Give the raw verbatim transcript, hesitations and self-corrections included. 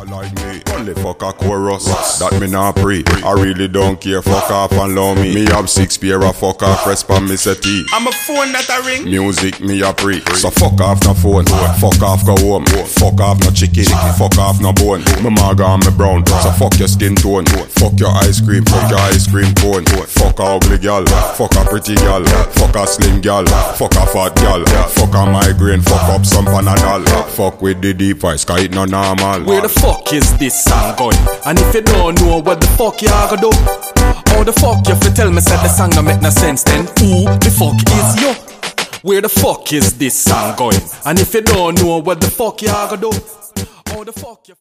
fucker like me. Only fuck a chorus. That me not pre. I really don't care. Fuck off and love me. Me have six pair of fuck off. Press pa me settee. I'm a phone that I ring. Music me a pre. So fuck off no phone. Fuck off go home. Fuck off no chicken. Fuck off no bone. Me maga and me brown. So fuck your skin tone. Fuck your ice cream. Fuck your ice cream cone. Fuck a ugly gal. Fuck a pretty gal. Fuck a slim gal. Fuck a fat gal. Fuck a migraine. Fuck up some Panadol. Fuck with the deep voice, cause it no normal. Where the fuck is this song going? And if you don't know what the fuck you are gonna do, how the fuck you fi tell me said the song don't make no sense? Then who the fuck is you? Where the fuck is this song going? And if you don't know what the fuck you are gonna do, how the fuck you